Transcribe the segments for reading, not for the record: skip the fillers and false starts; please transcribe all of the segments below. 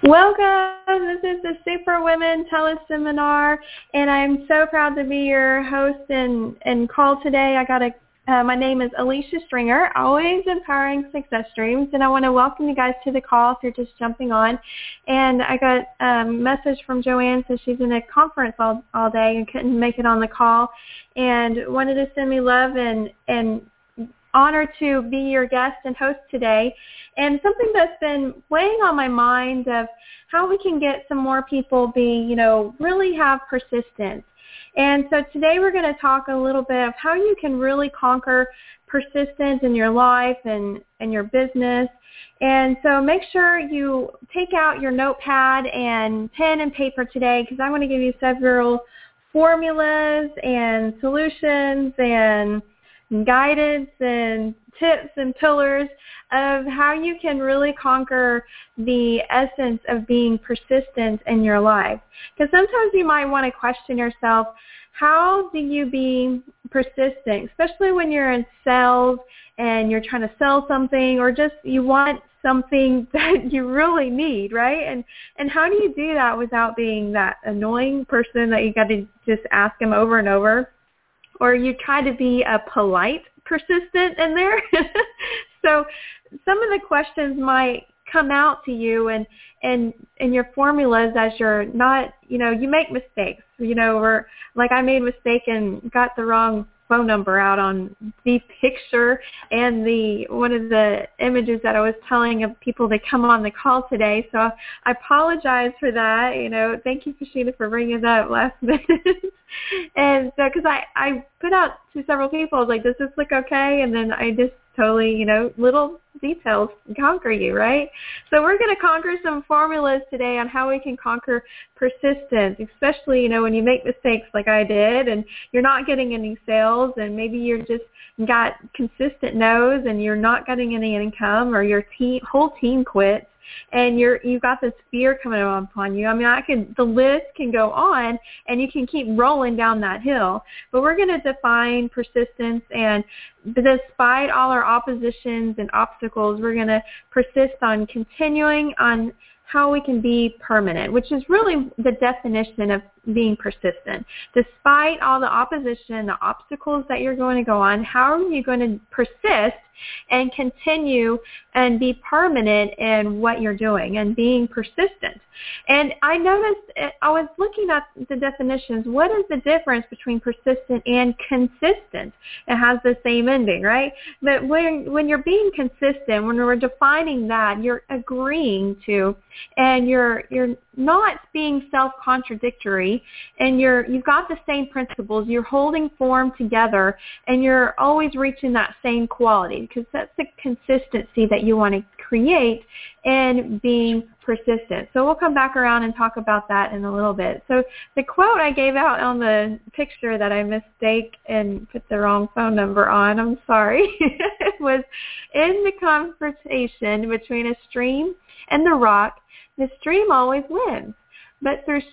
Welcome. This is the Super Women Teleseminar, and I'm so proud to be your host and call today. My name is Alicia Stringer, always empowering success dreams, and I want to welcome you guys to the call if you're just jumping on. And I got a message from Joanne, so she's in a conference all day and couldn't make it on the call, and wanted to send me love and honor to be your guest and host today. And something that's been weighing on my mind of how we can get some more people really have persistence. And so today we're going to talk a little bit of how you can really conquer persistence in your life and your business. And so make sure you take out your notepad and pen and paper today, because I'm going to give you several formulas and solutions and guidance and tips and pillars of how you can really conquer the essence of being persistent in your life. Because sometimes you might want to question yourself, how do you be persistent, especially when you're in sales and you're trying to sell something, or just you want something that you really need, right? And how do you do that without being that annoying person that you got to just ask them over and over? Or you try to be a polite persistent in there. So some of the questions might come out to you and in your formulas as you're not, you make mistakes, or like I made a mistake and got the wrong phone number out on the picture and one of the images that I was telling of people that come on the call today. So I apologize for that. Thank you, Kashina, for bringing that up last minute. And so, because I put out to several people, I was like, does this look okay? And then I just totally, little details conquer you, right? So we're going to conquer some formulas today on how we can conquer persistence, especially, when you make mistakes like I did and you're not getting any sales, and maybe you're just got consistent no's and you're not getting any income, or your whole team quits, and you've got this fear coming upon you. I mean, the list can go on, and you can keep rolling down that hill. But we're going to define persistence, and despite all our oppositions and obstacles, we're going to persist on continuing on how we can be permanent, which is really the definition of being persistent. Despite all the opposition, the obstacles that you're going to go on, how are you going to persist and continue and be permanent in what you're doing and being persistent? And I noticed, I was looking at the definitions. What is the difference between persistent and consistent? It has the same ending, right? But when you're being consistent, when we're defining that, you're agreeing to, and you're not being self-contradictory, and you've got the same principles, you're holding form together, and you're always reaching that same quality, because that's the consistency that you want to create in being persistent. So we'll come back around and talk about that in a little bit. So the quote I gave out on the picture that I mistake and put the wrong phone number on, I'm sorry, was, in the confrontation between a stream and the rock, the stream always wins, but through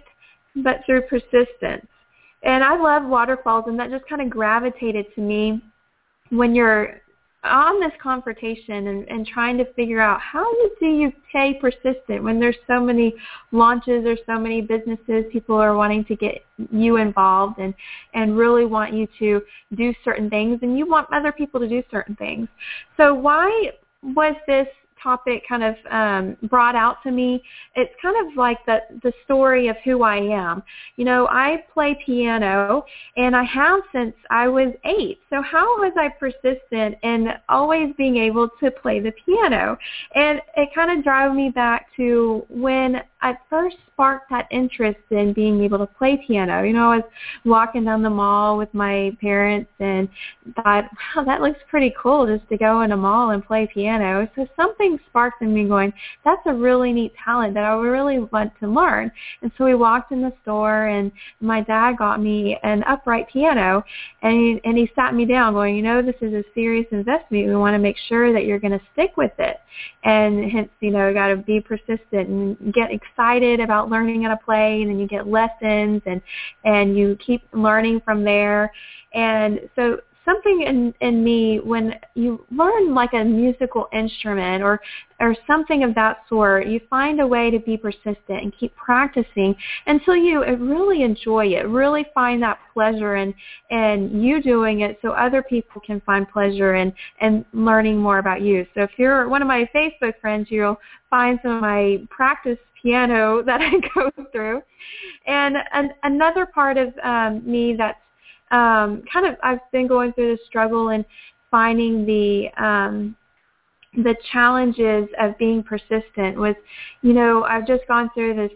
persistence. And I love waterfalls, and that just kind of gravitated to me when you're on this confrontation and trying to figure out how do you stay persistent when there's so many launches, there's so many businesses, people are wanting to get you involved and really want you to do certain things, and you want other people to do certain things. So why was this topic kind of brought out to me? It's kind of like the story of who I am. I play piano, and I have since I was 8. So how was I persistent in always being able to play the piano? And it kind of drove me back to when I first sparked that interest in being able to play piano. I was walking down the mall with my parents and thought, wow, that looks pretty cool just to go in a mall and play piano. So something sparked in me going, that's a really neat talent that I would really want to learn. And so we walked in the store, and my dad got me an upright piano, and he sat me down going, this is a serious investment. We want to make sure that you're going to stick with it. And hence, got to be persistent and get excited about learning how to play, and then you get lessons and you keep learning from there. And so something in me, when you learn like a musical instrument or something of that sort, you find a way to be persistent and keep practicing until you really enjoy it, really find that pleasure in you doing it, so other people can find pleasure in learning more about you. So if you're one of my Facebook friends, you'll find some of my practice piano that I go through. And another part of me that's I've been going through the struggle and finding the challenges of being persistent was, I've just gone through this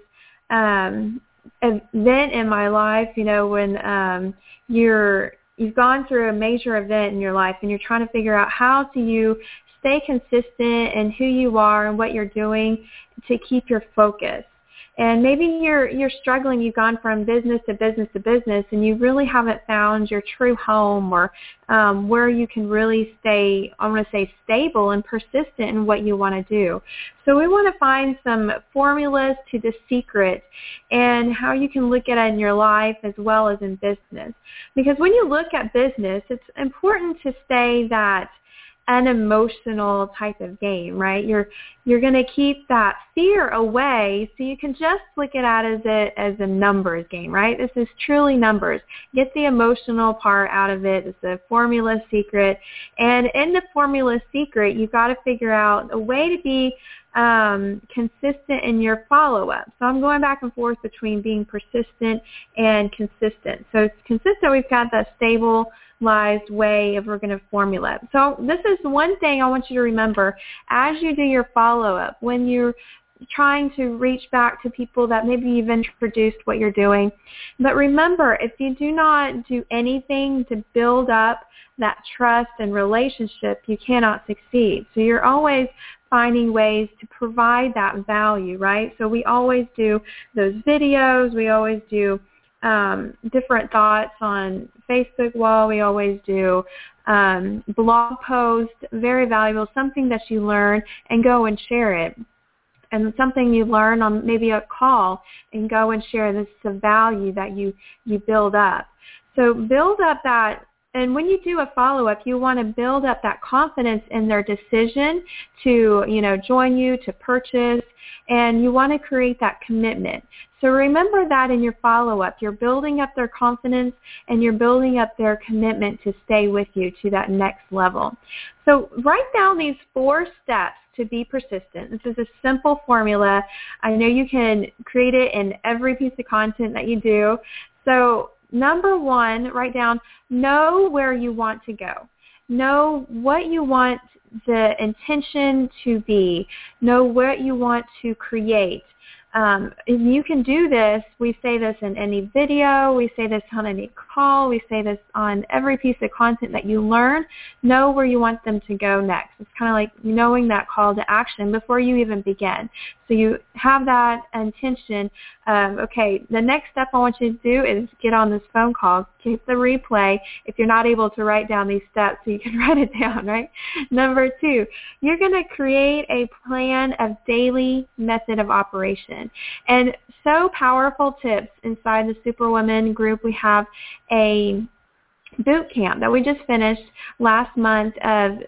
event in my life, when you've gone through a major event in your life and you're trying to figure out how do you stay consistent in who you are and what you're doing to keep your focus. And maybe you're struggling, you've gone from business to business to business, and you really haven't found your true home or where you can really stay, I want to say, stable and persistent in what you want to do. So we want to find some formulas to the secret and how you can look at it in your life as well as in business. Because when you look at business, it's important to stay that an emotional type of game, right? You're going to keep that fear away, so you can just look at it as a numbers game, right? This is truly numbers. Get the emotional part out of it. It's a formula secret. And in the formula secret, you've got to figure out a way to be consistent in your follow-up. So I'm going back and forth between being persistent and consistent. So it's consistent, we've got that stabilized way of we're going to formula. So this is one thing I want you to remember as you do your follow-up, when you're trying to reach back to people that maybe you've introduced what you're doing. But remember, if you do not do anything to build up that trust and relationship, you cannot succeed. So you're always finding ways to provide that value, right? So we always do those videos. We always do different thoughts on Facebook wall. We always do blog posts, very valuable, something that you learn and go and share it. And something you learn on maybe a call and go and share. This is a value that you build up. So build up that. And when you do a follow-up, you want to build up that confidence in their decision to, join you, to purchase, and you want to create that commitment. So remember that in your follow-up. You're building up their confidence and you're building up their commitment to stay with you to that next level. So write down these 4 steps to be persistent. This is a simple formula. I know you can create it in every piece of content that you do. So number 1, write down, know where you want to go. Know what you want the intention to be. Know what you want to create. If you can do this, we say this in any video, we say this on any call, we say this on every piece of content that you learn, know where you want them to go next. It's kind of like knowing that call to action before you even begin. So you have that intention of, okay, the next step I want you to do is get on this phone call, keep the replay if you're not able to write down these steps so you can write it down, right? Number 2, you're going to create a plan of daily method of operation. And so powerful tips inside the Superwoman group. We have a boot camp that we just finished last month of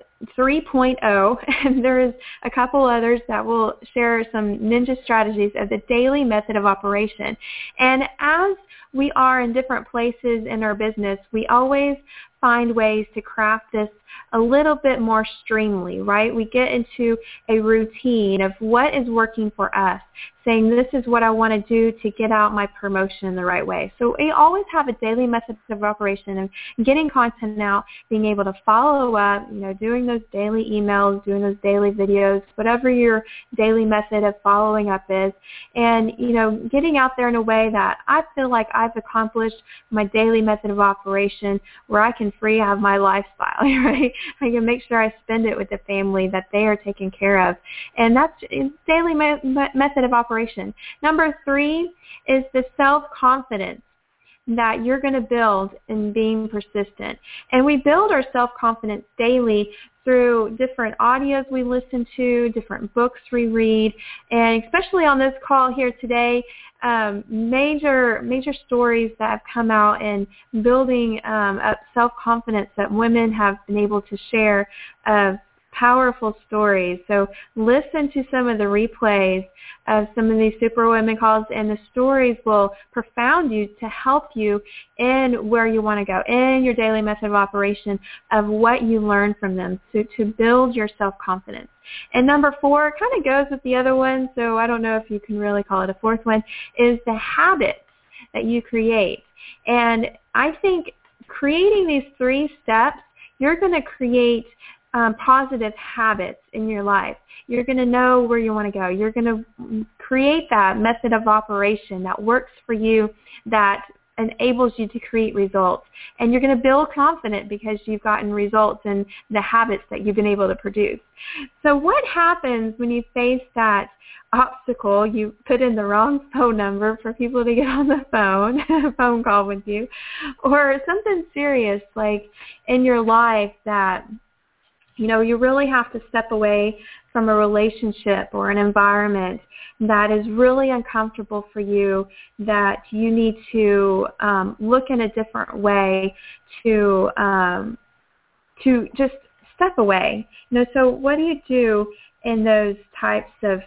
3.0, and there's a couple others that will share some ninja strategies of the daily method of operation. And as we are in different places in our business, we always find ways to craft this a little bit more streamly, right? We get into a routine of what is working for us, saying this is what I want to do to get out my promotion the right way. So we always have a daily method of operation of getting content out, being able to follow up, doing those daily emails, doing those daily videos, whatever your daily method of following up is, and, getting out there in a way that I feel like I've accomplished my daily method of operation where I can free have my lifestyle, right? I can make sure I spend it with the family that they are taken care of. And that's daily method of operation. Number 3 is the self-confidence. that you're going to build in being persistent. And we build our self-confidence daily through different audios we listen to, different books we read, and especially on this call here today, major stories that have come out in building up self-confidence that women have been able to share of powerful stories. So listen to some of the replays of some of these Superwomen calls, and the stories will profound you to help you in where you want to go, in your daily method of operation of what you learn from them to build your self-confidence. And number 4 kind of goes with the other one, so I don't know if you can really call it a fourth one, is the habits that you create. And I think creating these 3 steps, you're going to create positive habits in your life. You're going to know where you want to go. You're going to create that method of operation that works for you, that enables you to create results. And you're going to build confidence because you've gotten results in the habits that you've been able to produce. So what happens when you face that obstacle? You put in the wrong phone number for people to get on the phone, a phone call with you, or something serious like in your life that you really have to step away from a relationship or an environment that is really uncomfortable for you, that you need to look in a different way to just step away. So what do you do in those types of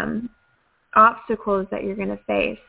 obstacles that you're going to face?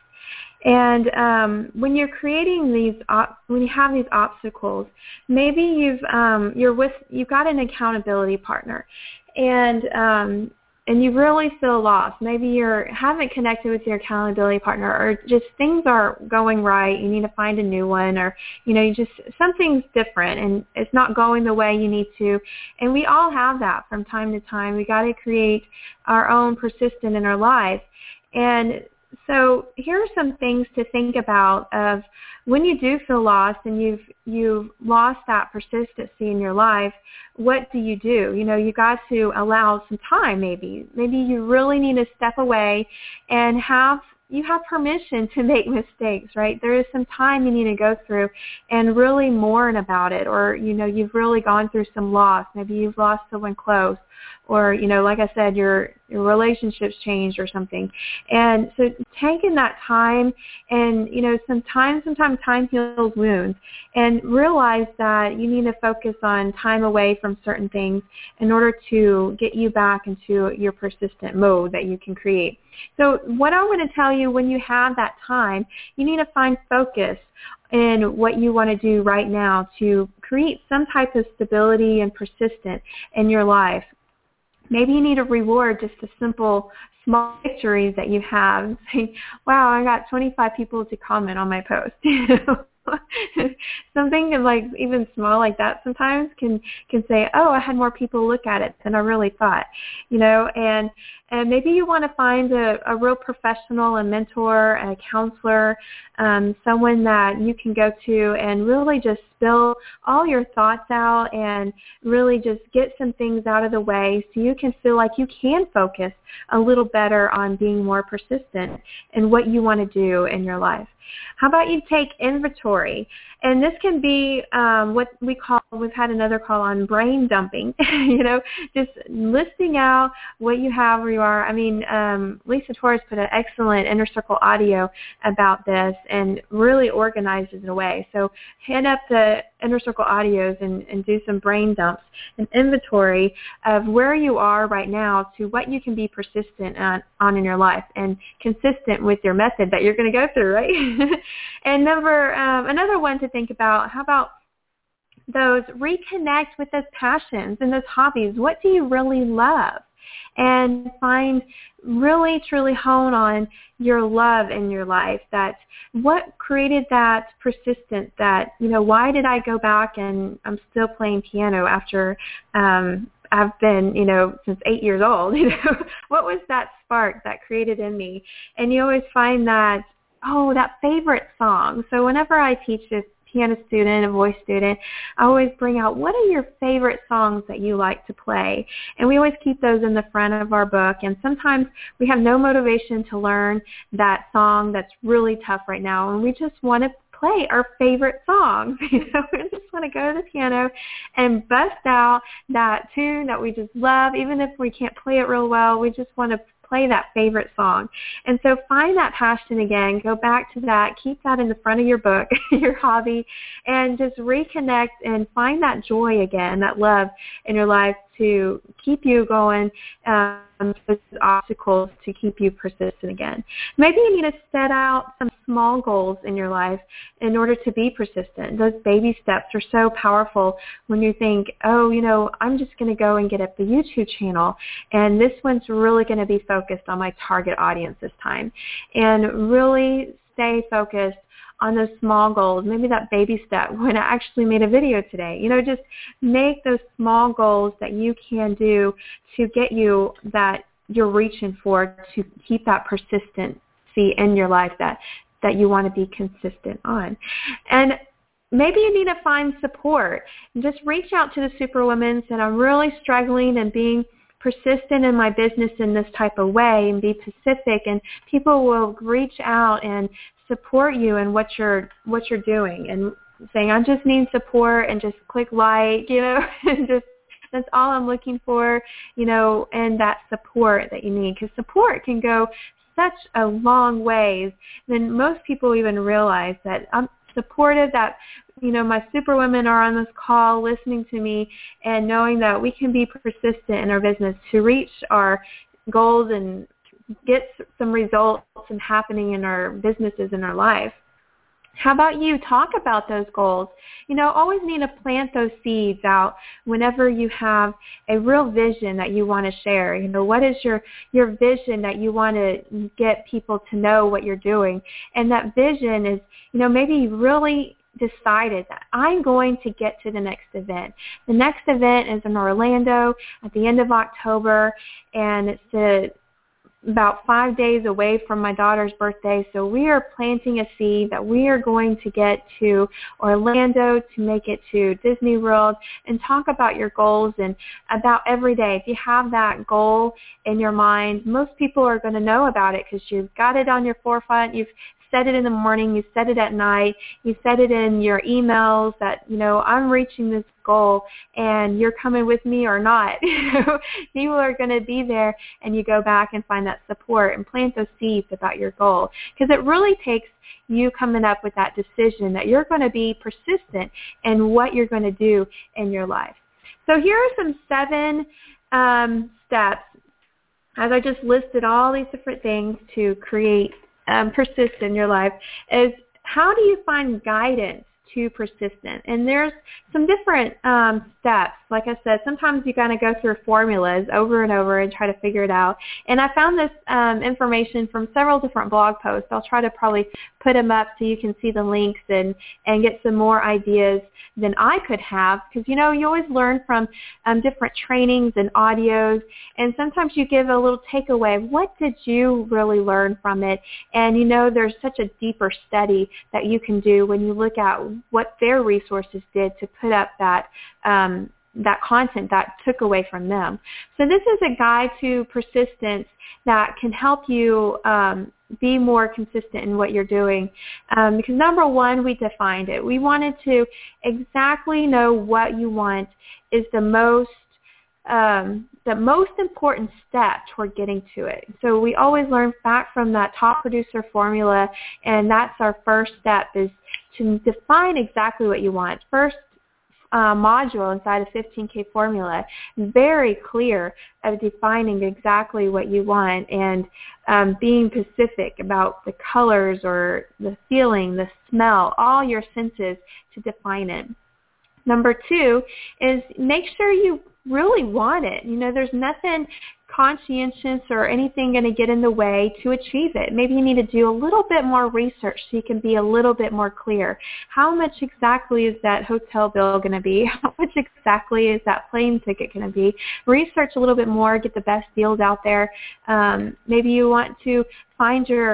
And when you're creating when you have these obstacles, maybe you've got an accountability partner, and you really feel lost. Maybe you haven't connected with your accountability partner, or just things aren't going right. You need to find a new one, or something's different and it's not going the way you need to. And we all have that from time to time. We got to create our own persistence in our life. And so here are some things to think about of when you do feel lost and you've lost that persistency in your life. What do? You got to allow some time. Maybe you really need to step away and you have permission to make mistakes, right? There is some time you need to go through and really mourn about it, or you've really gone through some loss. Maybe you've lost someone close, or like I said, your relationships changed or something. And so taking that time, and sometimes time heals wounds, and realize that you need to focus on time away from certain things in order to get you back into your persistent mode that you can create. So what I want to tell you, when you have that time, you need to find focus in what you want to do right now to create some type of stability and persistence in your life. Maybe you need to reward just the simple, small victories that you have. Say, wow, I got 25 people to comment on my post. Something like even small like that sometimes can say, oh, I had more people look at it than I really thought. And maybe you want to find a real professional, a mentor, a counselor, someone that you can go to and really just spill all your thoughts out and really just get some things out of the way so you can feel like you can focus a little better on being more persistent in what you want to do in your life. How about you take inventory? And this can be what we've had another call on brain dumping, just listing out what you have where you are. I mean, Lisa Torres put an excellent Inner Circle audio about this and really organized it in a way. So hit up the Inner Circle audios and do some brain dumps and inventory of where you are right now to what you can be persistent on in your life and consistent with your method that you're going to go through, right? And another one to think about, how about those reconnect with those passions and those hobbies? What do you really love? And really truly hone on your love in your life, that what created that persistence, that, why did I go back and I'm still playing piano after I've been, since 8 years old, what was that spark that created in me? And you always find that, that favorite song. So whenever I teach a piano student, a voice student, I always bring out, what are your favorite songs that you like to play? And we always keep those in the front of our book. And sometimes we have no motivation to learn that song that's really tough right now, and we just want to play our favorite songs. We just want to go to the piano and bust out that tune that we just love. Even if we can't play it real well, we just want to play that favorite song. And so find that passion again, go back to that, keep that in the front of your book, your hobby, and just reconnect and find that joy again, that love in your life to keep you going, those obstacles to keep you persistent again. Maybe you need to set out some small goals in your life in order to be persistent. Those baby steps are so powerful when you think, oh, I'm just going to go and get up the YouTube channel, and this one's really going to be focused on my target audience this time. And really stay focused on those small goals, maybe that baby step when I actually made a video today. Just make those small goals that you can do to get you that you're reaching for, to keep that persistency in your life that you want to be consistent on. And maybe you need to find support. Just reach out to the Superwomen and I'm really struggling and being persistent in my business in this type of way, and be specific, and people will reach out and support you in what you're doing, and saying, I just need support, and just click like, and just that's all I'm looking for, and that support that you need, because support can go such a long ways than most people even realize. That I'm supportive, that my Superwomen are on this call listening to me and knowing that we can be persistent in our business to reach our goals and get some results and happening in our businesses, in our life. How about you? Talk about those goals. Always need to plant those seeds out whenever you have a real vision that you want to share. What is your vision that you want to get people to know what you're doing? And that vision is, maybe you really decided that I'm going to get to the next event. The next event is in Orlando at the end of October, and it's about 5 days away from my daughter's birthday. So we are planting a seed that we are going to get to Orlando, to make it to Disney World, and talk about your goals and about every day. If you have that goal in your mind, most people are going to know about it because you've got it on your forefront. You've said it in the morning, you said it at night, you said it in your emails that, I'm reaching this goal and you're coming with me or not. People are going to be there, and you go back and find that support and plant those seeds about your goal, because it really takes you coming up with that decision that you're going to be persistent in what you're going to do in your life. So here are some 7 steps, as I just listed all these different things to create persist in your life, is how do you find guidance to persistent? And there's some different steps. Like I said, sometimes you kind of go through formulas over and over and try to figure it out. And I found this information from several different blog posts. I'll try to probably put them up so you can see the links and get some more ideas than I could have, because you always learn from different trainings and audios, and sometimes you give a little takeaway. What did you really learn from it? And there's such a deeper study that you can do when you look at what their resources did to put up that content that took away from them. So this is a guide to persistence that can help you be more consistent in what you're doing. Because number one, we defined it. We wanted to exactly know what you want is the most important step toward getting to it. So we always learn back from that top producer formula, and that's our first step, is to define exactly what you want. First module inside a 15K formula, very clear of defining exactly what you want and being specific about the colors or the feeling, the smell, all your senses to define it. Number 2 is make sure you really want it. There's nothing conscientious or anything going to get in the way to achieve it. Maybe you need to do a little bit more research so you can be a little bit more clear. How much exactly is that hotel bill going to be? How much exactly is that plane ticket going to be? Research a little bit more, get the best deals out there. Maybe you want to find your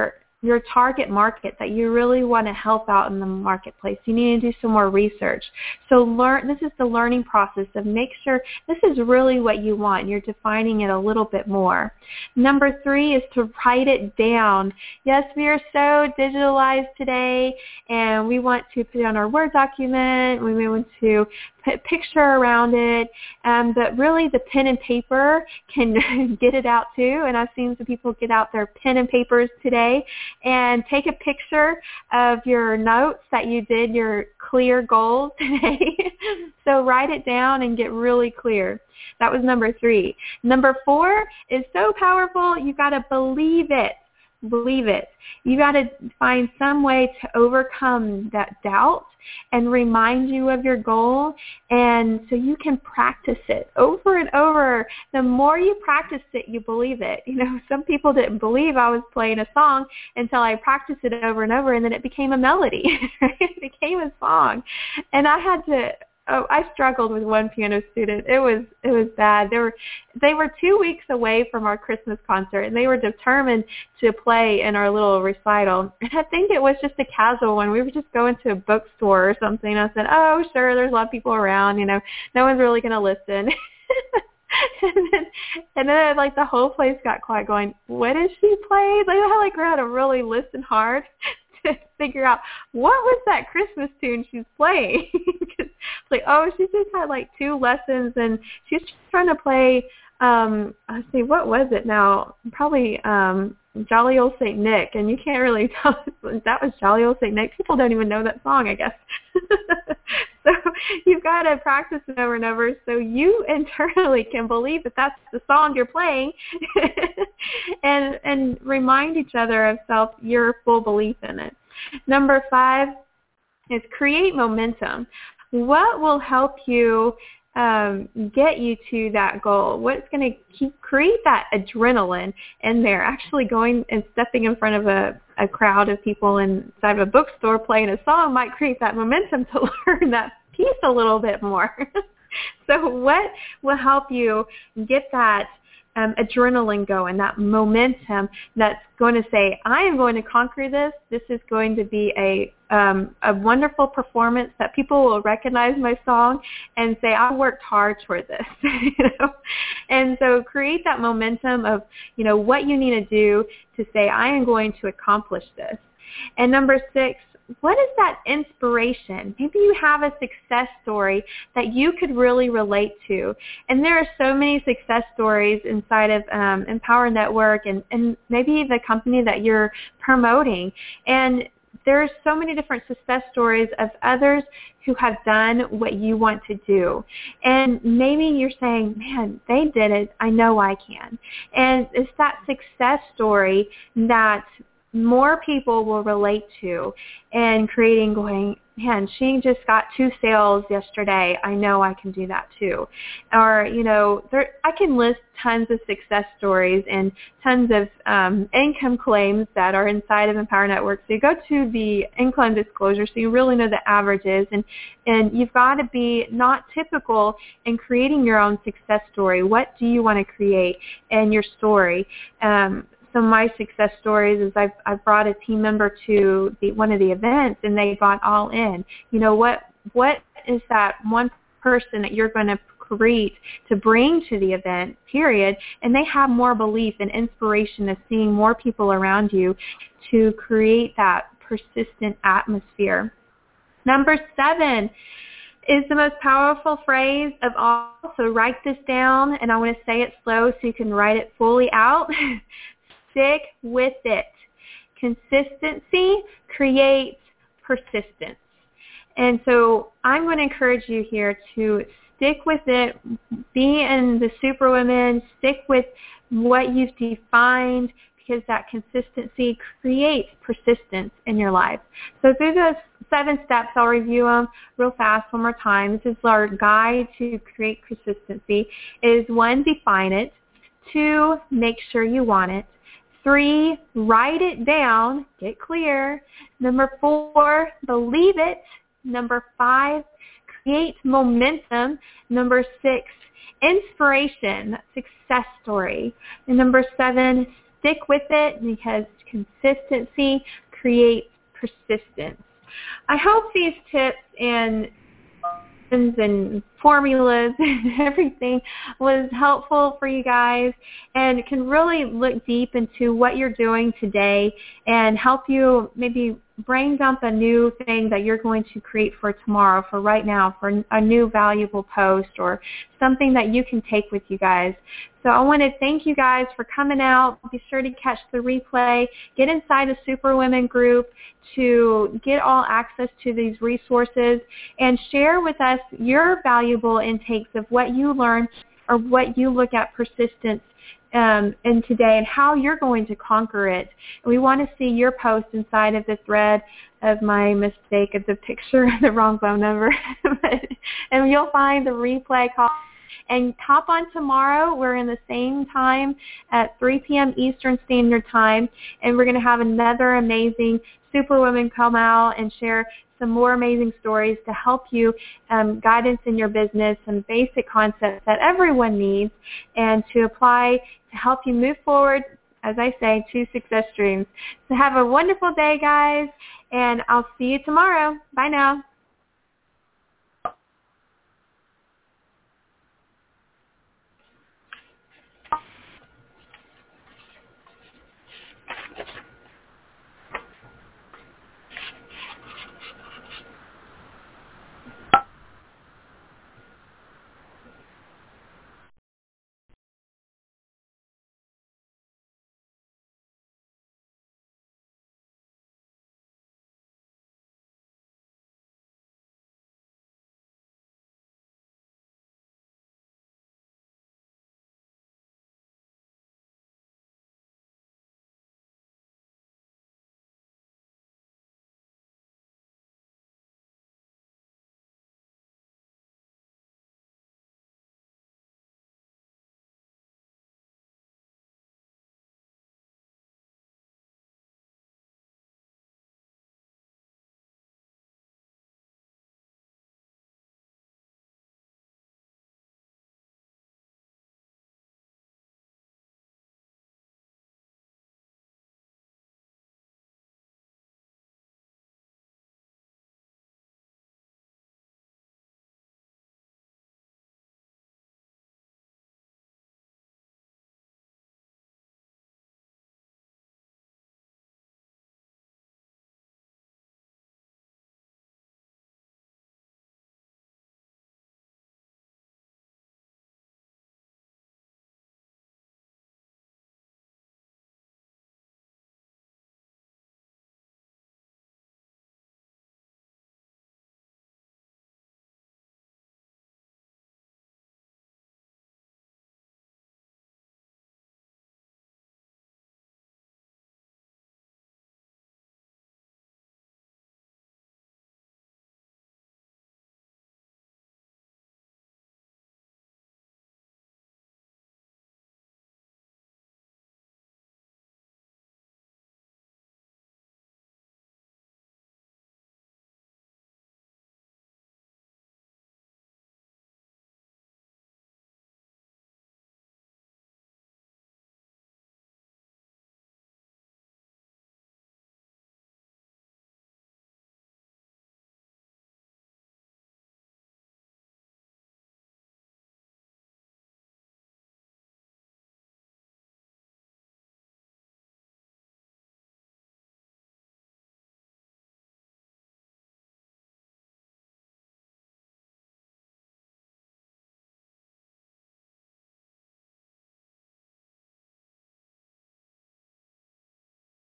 your target market that you really want to help out in the marketplace. You need to do some more research. So this is the learning process of make sure this is really what you want. You're defining it a little bit more. Number 3 is to write it down. Yes, we are so digitalized today, and we want to put it on our Word document. We want to put a picture around it, but really the pen and paper can get it out too. And I've seen some people get out their pen and papers today and take a picture of your notes that you did, your clear goals today. So write it down and get really clear. That was number 3. Number 4 is so powerful. You got to believe it. Believe it. You got to find some way to overcome that doubt and remind you of your goal, and so you can practice it over and over. The more you practice it, you believe it. Some people didn't believe I was playing a song until I practiced it over and over, and then it became a melody. Right? It became a song, and I struggled with one piano student. It was bad. They were 2 weeks away from our Christmas concert, and they were determined to play in our little recital. And I think it was just a casual one. We were just going to a bookstore or something. I said, "Oh, sure, there's a lot of people around. No one's really going to listen." and then like the whole place got quiet, going, "What did she play?" Like I had to really listen hard to figure out what was that Christmas tune she's playing. It's like, oh, she just had like 2 lessons, and she's trying to play, let's see, what was it now? Probably Jolly Old St. Nick, and you can't really tell that was Jolly Old St. Nick. People don't even know that song, I guess. So you've got to practice it over and over so you internally can believe that that's the song you're playing and remind each other of your full belief in it. Number 5 is create momentum. What will help you get you to that goal? What's going to create that adrenaline in there? Actually going and stepping in front of a crowd of people inside of a bookstore playing a song might create that momentum to learn that piece a little bit more. So what will help you get that adrenaline going, that momentum that's going to say, I am going to conquer this. This is going to be a wonderful performance that people will recognize my song and say, I worked hard toward this. And so create that momentum of, what you need to do to say, I am going to accomplish this. And number 6, what is that inspiration? Maybe you have a success story that you could really relate to. And there are so many success stories inside of Empower Network and maybe the company that you're promoting. And there's so many different success stories of others who have done what you want to do. And maybe you're saying, man, they did it. I know I can. And it's that success story that more people will relate to and creating going, man, she just got 2 sales yesterday. I know I can do that too. Or, I can list tons of success stories and tons of income claims that are inside of Empower Network. So you go to the income disclosure so you really know the averages. And you've got to be not typical in creating your own success story. What do you want to create in your story? Some of my success stories is I've brought a team member to one of the events and they got all in. What is that one person that you're going to create to bring to the event, period, and they have more belief and inspiration of seeing more people around you to create that persistent atmosphere. Number 7 is the most powerful phrase of all. So write this down, and I want to say it slow so you can write it fully out. Stick with it. Consistency creates persistence. And so I'm going to encourage you here to stick with it. Be in the Superwomen. Stick with what you've defined because that consistency creates persistence in your life. So through those 7 steps, I'll review them real fast one more time. This is our guide to create consistency. Is 1, define it. 2, make sure you want it. 3, write it down, get clear. Number 4, believe it. Number 5, create momentum. Number 6, inspiration, success story. And number 7, stick with it because consistency creates persistence. I hope these tips and formulas and everything was helpful for you guys and can really look deep into what you're doing today and help you maybe brain dump a new thing that you're going to create for tomorrow, for right now, for a new valuable post or something that you can take with you guys. So I want to thank you guys for coming out. Be sure to catch the replay. Get inside the Superwomen group to get all access to these resources and share with us your valuable intakes of what you learned or what you look at persistence in today and how you're going to conquer it. And we want to see your post inside of the thread of my mistake of the picture, the wrong phone number. And you'll find the replay call. And hop on tomorrow. We're in the same time at 3 p.m. Eastern Standard Time. And we're going to have another amazing Superwoman come out and share some more amazing stories to help you, guidance in your business, some basic concepts that everyone needs, and to apply to help you move forward, as I say, to success dreams. So have a wonderful day, guys, and I'll see you tomorrow. Bye now.